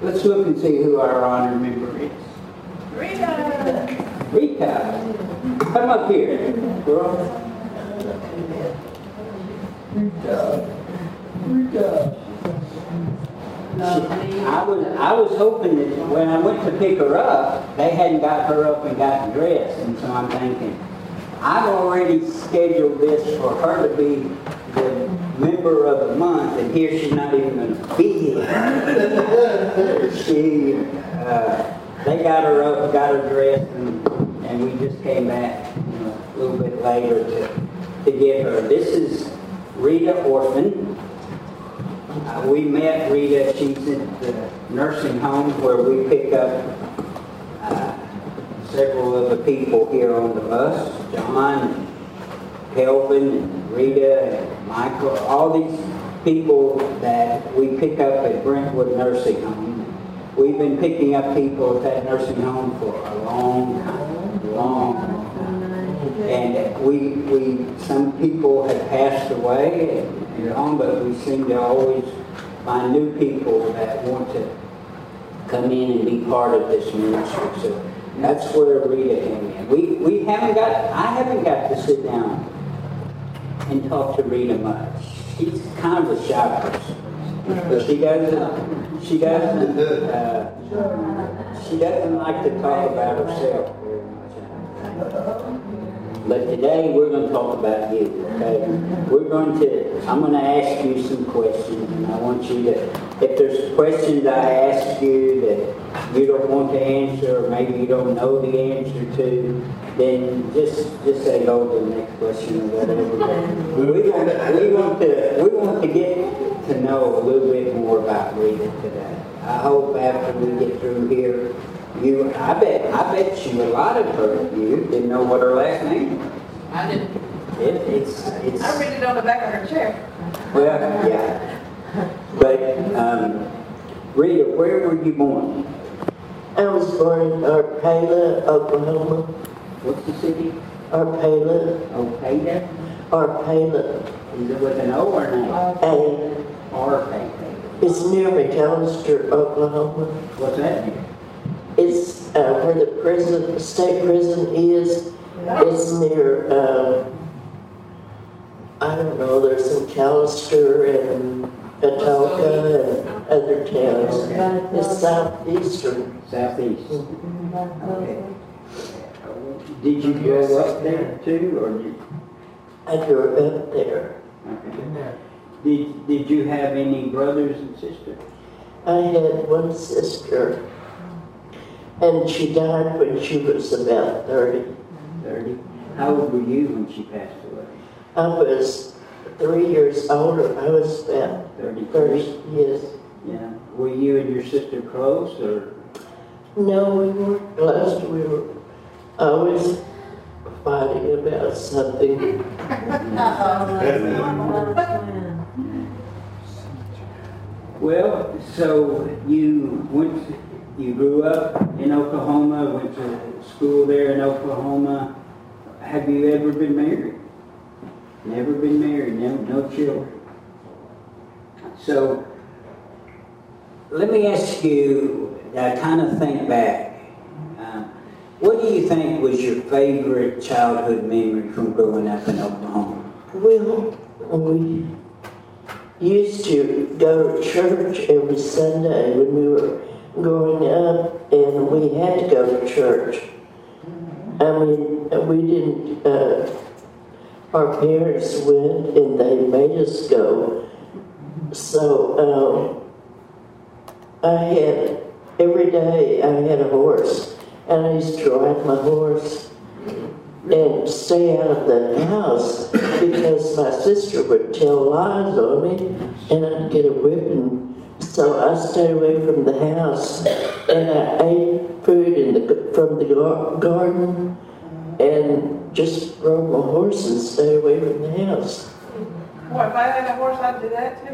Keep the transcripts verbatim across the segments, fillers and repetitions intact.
let's look and see who our honor member is. Rita! Rita, come up here, girl. Rita, Rita. She, I was I was hoping that when I went to pick her up, they hadn't got her up and gotten dressed, and so I'm thinking, I've already scheduled this for her to be the member of the month, and here she's not even going to be here. She, uh, they got her up, got her dressed, and, and we just came back, you know, a little bit later to, to get her. This is Rita Orphan. Uh, we met Rita. She's at the nursing home where we pick up uh, several of the people here on the bus. John, and Kelvin, and Rita, and Michael, all these people that we pick up at Brentwood Nursing Home. We've been picking up people at that nursing home for a long time, long, long time. And we, we, some people have passed away and, and on, but we seem to always find new people that want to come in and be part of this ministry. So that's where Rita came in. We we haven't got I haven't got to sit down and talk to Rita much. She's kind of a shy person. She doesn't she doesn't uh, she doesn't like to talk about herself very much. But today we're going to talk about you, okay? We're going to, I'm going to ask you some questions, and I want you to, if there's questions I ask you that you don't want to answer, or maybe you don't know the answer to, then just just say go to the next question or whatever. We want, we want to we want to get to know a little bit more about Rita today. I hope after we get through here, you, I bet, I bet you a lot of her, you didn't know what her last name was. I didn't. It, it's, it's. I read it on the back of her chair. Well, yeah. But, um, Rita, where were you born? I was born in Arpela, Oklahoma. What's the city? Arpela. Opata? Arpela. Is it with an O or an A? A. Arpata. It's near McAllister, Oklahoma. What's that mean? It's uh, where the prison, the state prison is. It's near, um, I don't know, there's some McAllister and Atoka and other towns. It's southeastern. Southeast. Okay. Did you grow up there too, or did? I grew up there. Okay. Did Did you have any brothers and sisters? I had one sister, and she died when she was about thirty. Thirty. How old were you when she passed away? I was three years older. I was about Thirty. thirty years. Yeah. Were you and your sister close, or? No, we weren't close. We were always fighting about something. Well, so you went, to, you grew up in Oklahoma, went to school there in Oklahoma. Have you ever been married? Never been married, no, no children. So, let me ask you, I kind of think back. Um, what do you think was your favorite childhood memory from growing up in Oklahoma? Well, we used to go to church every Sunday when we were growing up, and we had to go to church. I mean, we didn't, uh, our parents went and they made us go. So, um, I had, every day I had a horse, and I used to ride my horse and stay out of the house because my sister would tell lies on me and I'd get a whipping. So I stayed away from the house, and I ate food in the, from the gar- garden and just rode my horse and stayed away from the house. Boy, if I had a horse, I'd do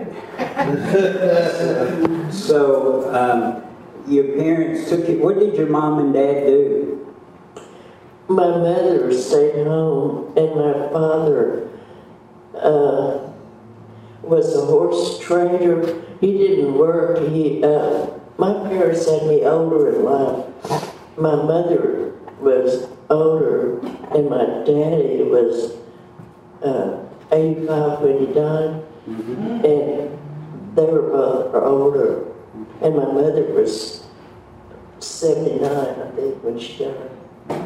that too. So, um, your parents took you, what did your mom and dad do? My mother stayed home, and my father uh, was a horse trader. He didn't work. He uh, my parents had me older in life. My mother was older, and my daddy was uh, eighty-five when he died, Mhm. and they were both older. And my mother was seventy-nine, I think, when she died.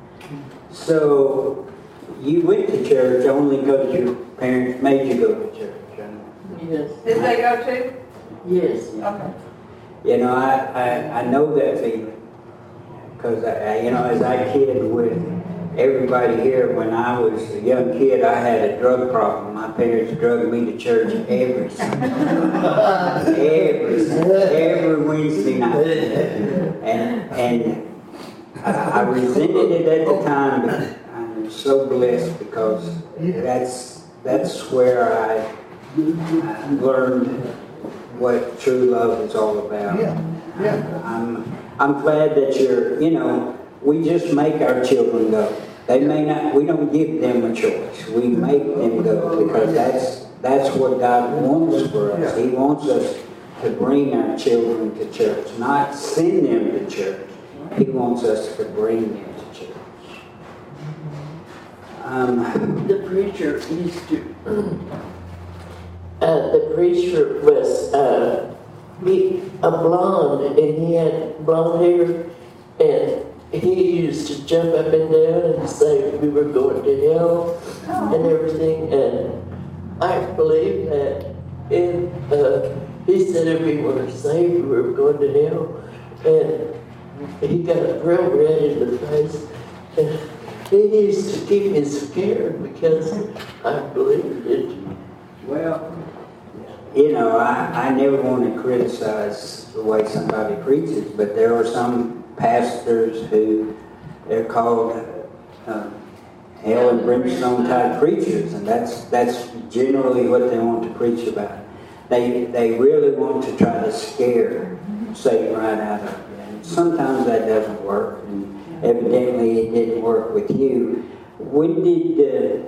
So, you went to church only because your parents made you go to church. huh? Yes. Did they go too? Yes. Okay. You know, I, I, I know that feeling. Because, I, I- you know, as I kid with everybody here, when I was a young kid, I had a drug problem. My parents drugged me to church every Sunday. every Sunday, every Wednesday night. And, and I, I resented it at the time, but I'm so blessed because that's, that's where I, I learned what true love is all about. Yeah, yeah. I'm, I'm glad that you're, you know, we just make our children go. They may not, we don't give them a choice. We make them go because that's, that's what God wants for us. He wants us to bring our children to church, not send them to church. He wants us to bring them to church. Um, The preacher used to, uh, the preacher was, uh, he, a blonde, and he had blonde hair, and he used to jump up and down and say we were going to hell and everything, and I believe that. And uh, he said if we were saved, we were going to hell, and he got real red in the face. And he used to keep me scared because I believed it. well, you know, I, I never want to criticize the way somebody preaches, but there are some pastors who, they're called uh, hell and brimstone type preachers, and that's that's generally what they want to preach about. They they really want to try to scare Satan right out of you, and sometimes that doesn't work, and evidently it didn't work with you. When did uh,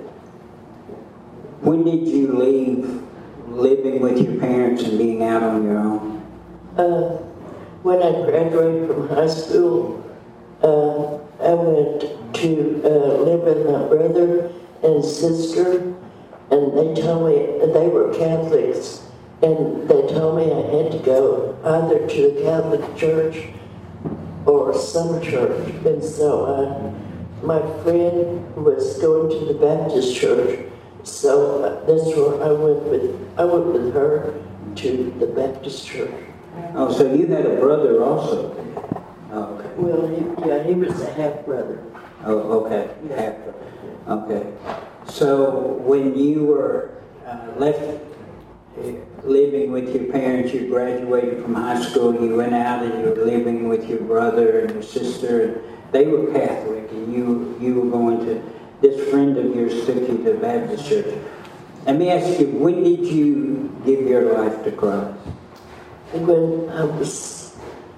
when did you leave living with your parents and being out on your own? Uh, when I graduated from high school, uh, I went to uh, live with my brother and sister, and they told me, they were Catholics, and they told me I had to go either to the Catholic Church or some church. And so uh, my friend was going to the Baptist Church, so uh, that's where I went with, I went with her to the Baptist Church. Oh, so you had a brother also? Oh, okay. Well, he, yeah, he was a half-brother. Oh, okay. Half brother. Okay. So when you were uh, left uh, living with your parents, you graduated from high school, you went out and you were living with your brother and your sister, and they were Catholic, and you you were going to, this friend of yours took you to the Baptist church. Let me ask you, when did you give your life to Christ? When I was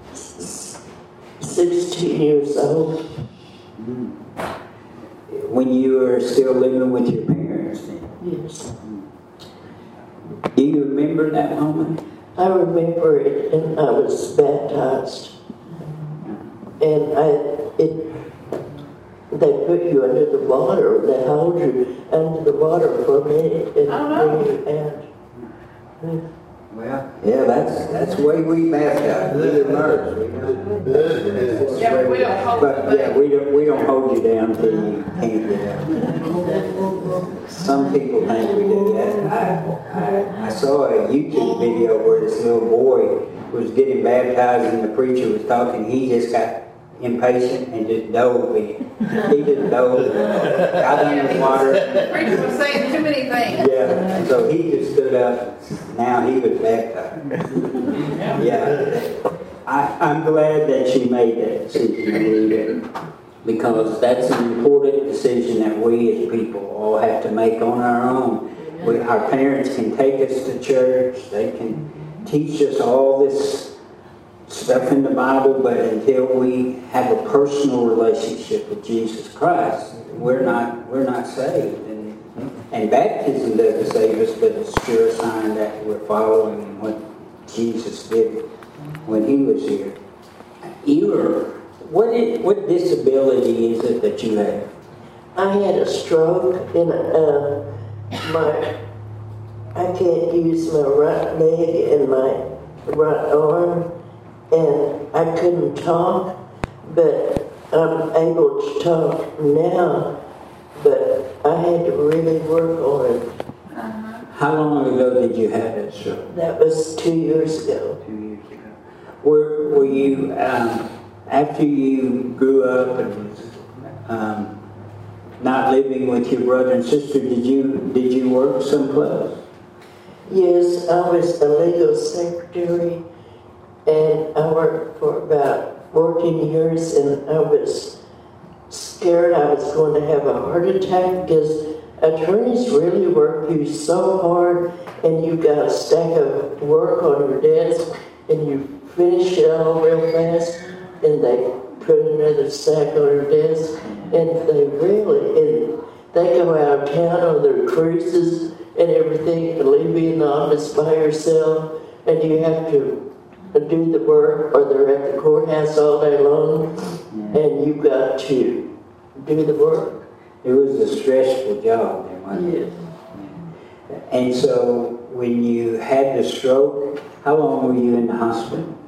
sixteen years old. When you were still living with your parents then? Yes. Do you remember that moment? I remember it, and I was baptized. And I, it, they put you under the water, they hold you under the water for a minute and Oh, no. bring you out. Well, yeah, that's that's the way we baptize. We immerse. We don't. Yeah, but we don't hold But you yeah, back. we don't we don't hold you down till you can't get out. Some people think we do that. I, I I saw a YouTube video where this little boy was getting baptized and the preacher was talking. He just got impatient and just dove in. He just dove in, got under the water. The preacher was saying too many things. Yeah, so he just stood up. Now he was baptized. Yeah, I, I'm glad that she made that decision, Rita, because that's an important decision that we as people all have to make on our own. We, our parents can take us to church. They can teach us all this stuff in the Bible, but until we have a personal relationship with Jesus Christ, we're not we're not saved. And, and baptism doesn't save us, but it's sure a sign that we're following what Jesus did when he was here. You were, what, is, what disability is it that you have? I had a stroke and uh, my, I can't use my right leg and my right arm, and I couldn't talk, but I'm able to talk now, but I had to really work on it. Uh-huh. How long ago did you have that stroke? That was two years ago. Two years ago. Were, were you, um, after you grew up and was um, not living with your brother and sister, did you, did you work someplace? Yes, I was a legal secretary, and I worked for about fourteen years, and I was scared I was going to have a heart attack because attorneys really work you so hard, and you've got a stack of work on your desk, and you finish it all real fast, and they put another stack on your desk, and they really, and they go out of town on their cruises and everything, and leave you in the office by yourself, and you have to do the work, or they're at the courthouse all day long, and you've got to do the work. It was a stressful job there, wasn't it? Yes. And so when you had the stroke, how long were you in the hospital?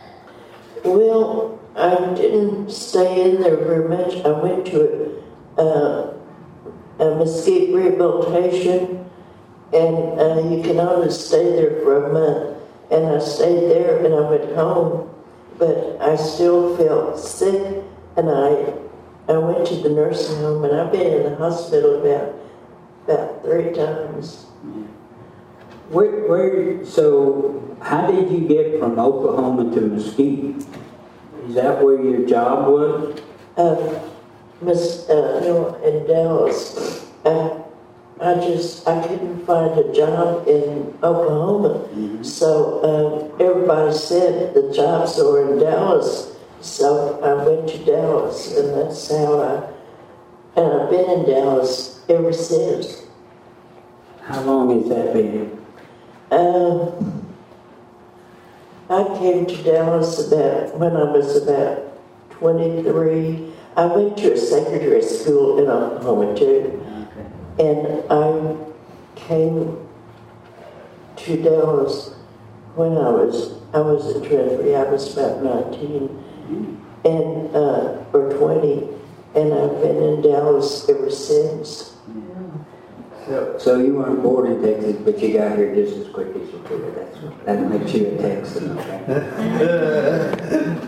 Well, I didn't stay in there very much. I went to a, uh, a Mesquite rehabilitation, and uh, you can only stay there for a month. And I stayed there, and I went home, but I still felt sick, and I I went to the nursing home, and I've been in the hospital about about three times. Where, where, so how did you get from Oklahoma to Mesquite? Is that where your job was? Uh, Miss, uh, no, in Dallas. Uh, I just, I couldn't find a job in Oklahoma. Mm-hmm. So um, everybody said the jobs were in Dallas. So I went to Dallas, and that's how I, and I've been in Dallas ever since. How long has that been? Um, I came to Dallas about, when I was about twenty-three. I went to a secondary school in Oklahoma too. And I came to Dallas when I was, I was at twenty-three, I was about nineteen, and, uh, or twenty, and I've been in Dallas ever since. So, so you weren't born in Texas, but you got here just as quick as you could. That's, that makes you a Texan, okay?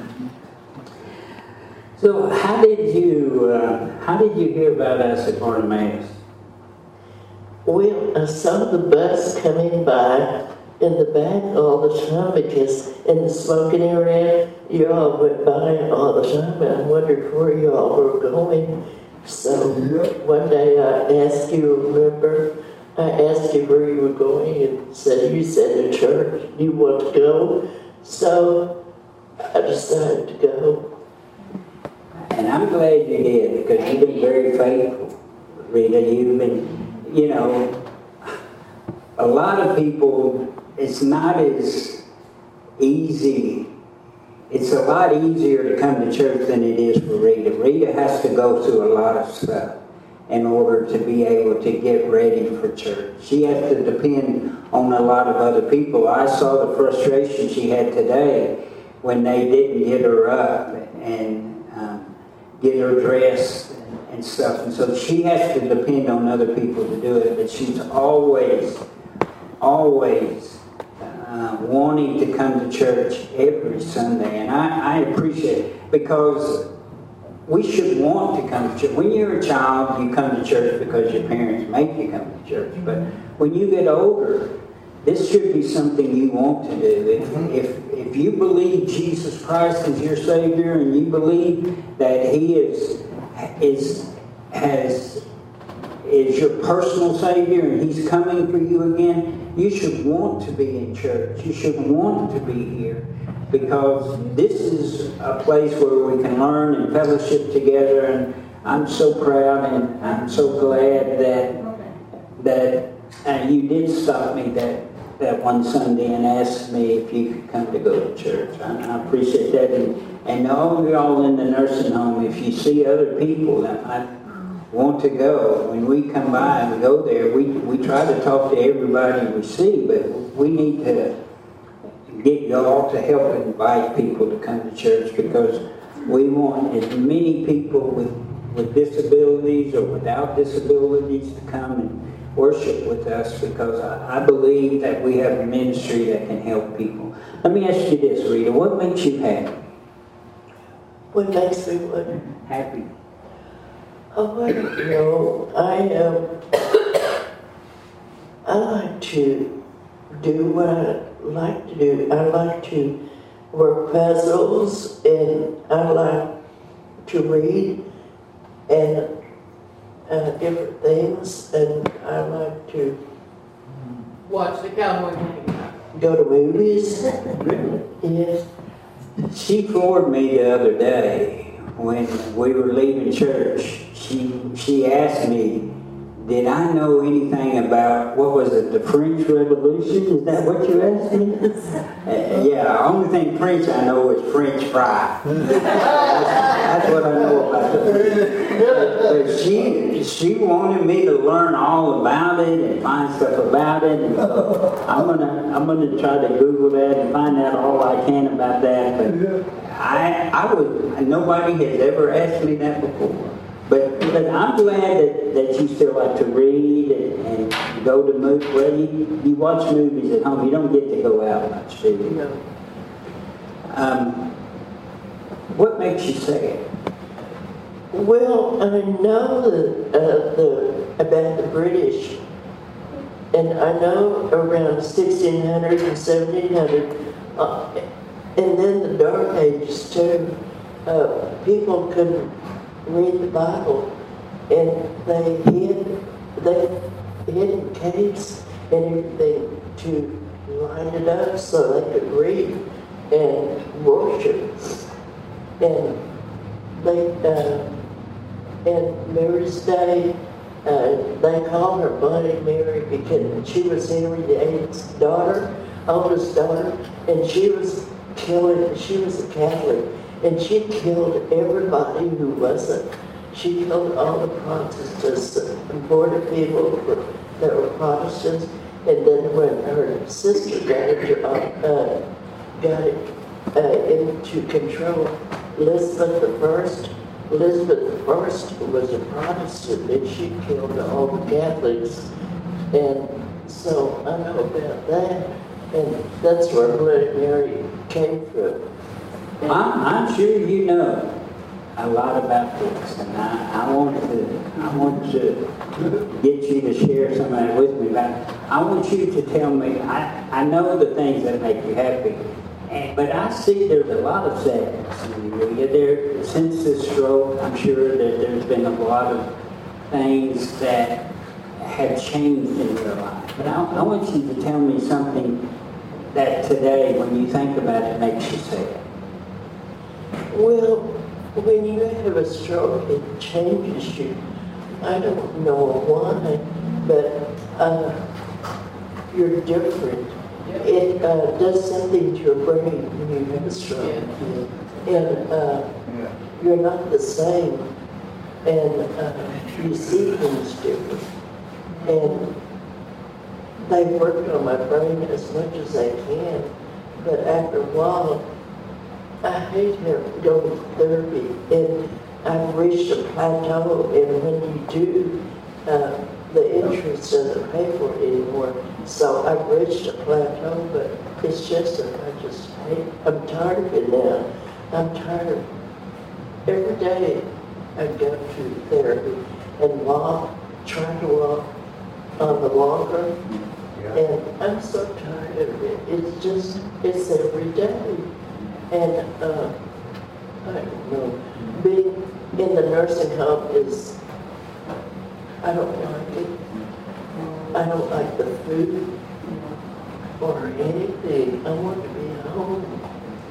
So how did you, uh, how did you hear about us at Bartimaeus? Well, I saw the bus coming by in the back all the time because in the smoking area, you all went by all the time, and I wondered where you all were going. So one day I asked you, remember, I asked you where you were going, and said, you said to church, you want to go? So I decided to go. And I'm glad you did, because you've been very faithful, Rita. You've been, you know, a lot of people, it's not as easy. It's a lot easier to come to church than it is for Rita. Rita has to go through a lot of stuff in order to be able to get ready for church. She has to depend on a lot of other people. I saw the frustration she had today when they didn't get her up and um, get her dressed and, and stuff. And so she has to depend on other people to do it. But she's always, always uh, wanting to come to church every Sunday. And I, I appreciate it, because we should want to come to church. When you're a child, you come to church because your parents make you come to church. But when you get older, this should be something you want to do. If, if, if you believe Jesus Christ is your Savior, and you believe that He is, is, has, is your personal Savior, and He's coming for you again, you should want to be in church. You should want to be here, because this is a place where we can learn and fellowship together. And I'm so proud, and I'm so glad that that uh, you did stop me that that one Sunday and asked me if you could come to go to church. I, I appreciate that. And, and all y'all in the nursing home, if you see other people that might want to go, when we come by and we go there, we, we try to talk to everybody we see, but we need to get y'all to help invite people to come to church, because we want as many people with, with disabilities or without disabilities to come and worship with us, because I, I believe that we have a ministry that can help people. Let me ask you this, Rita. What makes you happy? What makes me what? Happy. Oh, I don't know. I, um, I like to do what I like to do. I like to work puzzles, and I like to read, and Uh, different things, and I like to Watch the cowboy game. go to movies. Really? Yes. She floored me the other day when we were leaving church. She she asked me, did I know anything about, what was it, the French Revolution? Is that what you asked me? Uh, yeah, the only thing French I know is French fry. that's, that's what I know about the French. But she, she wanted me to learn all about it and find stuff about it. And so I'm gonna, I'm gonna try to Google that and find out all I can about that. But I, I would, nobody has ever asked me that before. But, but I'm glad that, that you still like to read and, and go to movies. Well, you, you watch movies at home. You don't get to go out much, do you? No. Um, what makes you sad? Well, I know the, uh, the about the British, and I know around sixteen hundred and seventeen hundred, uh, and then the Dark Ages too. Uh, people couldn't read the Bible, and they hid, they hid in caves and everything to line it up so they could read and worship. And they, uh, and Mary's Day, uh, they called her Bloody Mary because she was Henry the eighth's daughter, oldest daughter, and she was killing, she was a Catholic. And she killed everybody who wasn't. She killed all the Protestants, imported people that were Protestants. And then when her sister got it, uh, got it uh, into control, Elizabeth the First, Elizabeth the First was a Protestant, and she killed all the Catholics. And so I know about that, and that's where Bloody Mary came from. I'm, I'm sure you know a lot about this, and I, I want to I want to get you to share some of that with me. But I want you to tell me. I, I know the things that make you happy, and, but I see there's a lot of sadness in you. There, since this stroke, I'm sure that there's been a lot of things that have changed in your life. But I, I want you to tell me something that today, when you think about it, makes you sad. Well, when you have a stroke, it changes you. I don't know why, but uh, you're different. It uh, does something to your brain when you have a stroke. And uh, you're not the same. And uh, you see things different. And they worked on my brain as much as they can. But after a while, I hate having going to therapy, and I've reached a plateau, and when you do, uh, the insurance doesn't pay for it anymore. So I've reached a plateau, but it's just that I just hate, I'm tired of it now. I'm tired. Every day I go to therapy and walk, try to walk on the walker, and I'm so tired of it. It's just, it's every day. And, uh, I don't know, being in the nursing home is, I don't like it. I don't like the food or anything. I want to be home.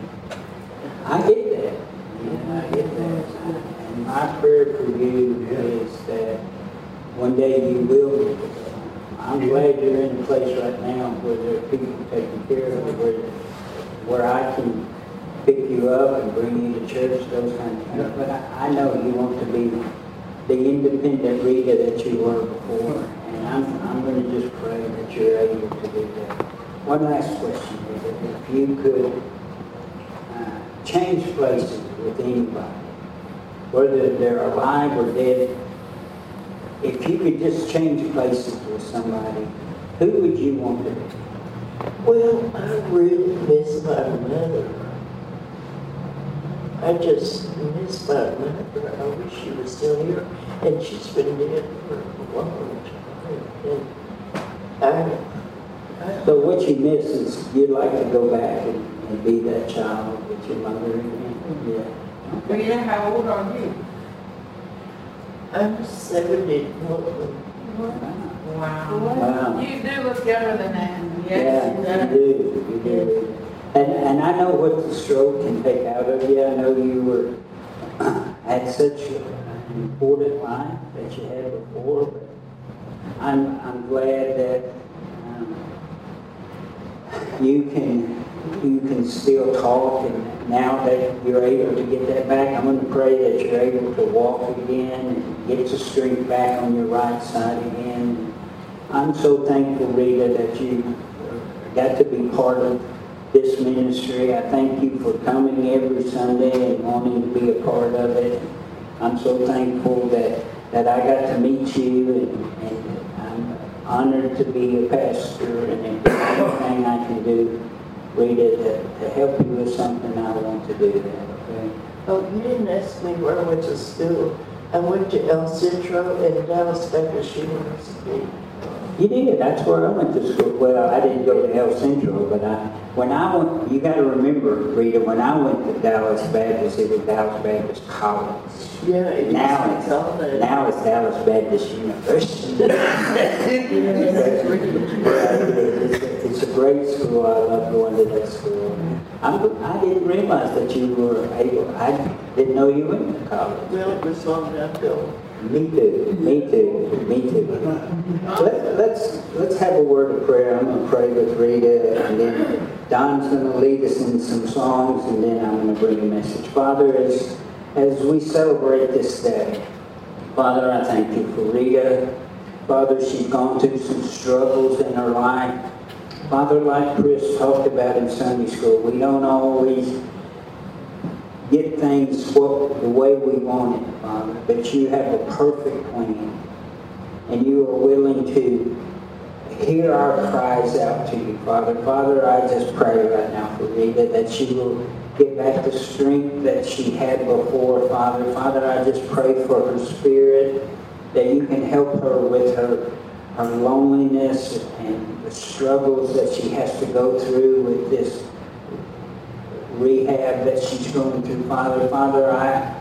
I get that. Yeah, I get that. And my prayer for you is that one day you will get it. I, I'm glad you're in a place right now where there are people taking care of you, where, where I can pick you up and bring you to church, those kind of things. But I, I know you want to be the independent Rita that you were before, and I'm, I'm going to just pray that you're able to do that. One last question, Rita. If you could uh, change places with anybody, whether they're alive or dead, if you could just change places with somebody, who would you want to be? Well, I really miss my mother. I just miss my mother. I wish she was still here. And she's been dead for a long time. And I, I, So what you miss is you'd like to go back and, and be that child with your mother again? Yeah. Rita, how old are you? I'm seventy-one. Wow. Wow. You do look younger than that. Yeah, Yes, you do, you do. And, and I know what the stroke can take out of you. I know you were, had such an important life that you had before, but I'm, I'm glad that um, you can, you can still talk, and now that you're able to get that back, I'm going to pray that you're able to walk again and get the strength back on your right side again. I'm so thankful, Rita, that you got to be part of this ministry. I thank you for coming every Sunday and wanting to be a part of it. I'm so thankful that, that I got to meet you, and, and I'm honored to be a pastor, and if there's anything I can do, Rita, to, to help you with something, I want to do that, okay? oh, you didn't ask me where I went to school. I went to El Centro and Dallas Baptist University. You did. That's where I went to school. Well, I didn't go to El Centro, but I, when I went, you got to remember, Rita, when I went to Dallas Baptist, it was Dallas Baptist College. Yeah, it Now used it's, to be called that. now it's Dallas Baptist University. it's, a, it's a great school. I love going to that school. I'm, I didn't realize that you were able, I didn't know you went to college. Well, it was long ago. Me too, me too, me too. Let, let's, let's have a word of prayer. I'm going to pray with Rita, and then Don's going to lead us in some songs, and then I'm going to bring a message. Father, as, as we celebrate this day, Father, I thank you for Rita. Father, she's gone through some struggles in her life. Father, like Chris talked about in Sunday school, we don't always get things what, the way we want it, Father, but you have a perfect plan, and you are willing to hear our cries out to you, Father. Father, I just pray right now for Rita that she will get back the strength that she had before, Father. Father, I just pray for her spirit, that you can help her with her, her loneliness and the struggles that she has to go through with this rehab that she's going through, Father. Father, I,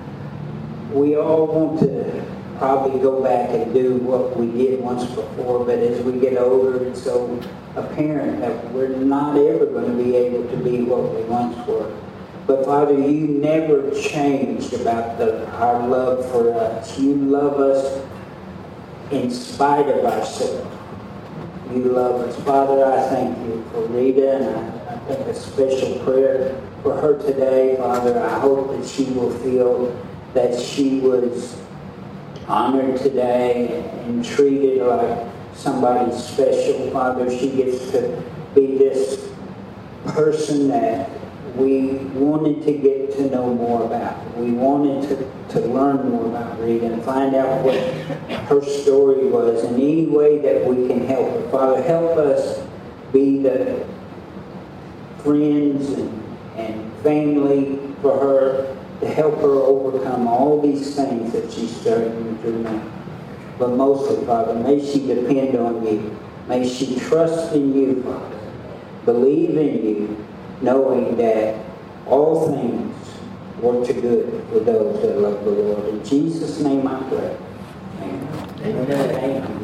we all want to probably go back and do what we did once before, but as we get older, it's so apparent that we're not ever going to be able to be what we once were. But Father, you never changed about the, our love for us. You love us in spite of ourselves. You love us. Father, I thank you for Rita, and I, I think a special prayer for her today. Father, I hope that she will feel that she was honored today and treated like somebody special. Father, she gets to be this person that we wanted to get to know more about. We wanted to, to learn more about Rita and find out what her story was in any way that we can help her. Father, help us be the friends and, and family for her, to help her overcome all these things that she's struggling through now. But mostly, Father, may she depend on you. May she trust in you, Father. Believe in you, knowing that all things work to good for those that love the Lord. In Jesus' name I pray. Amen. Amen. Amen.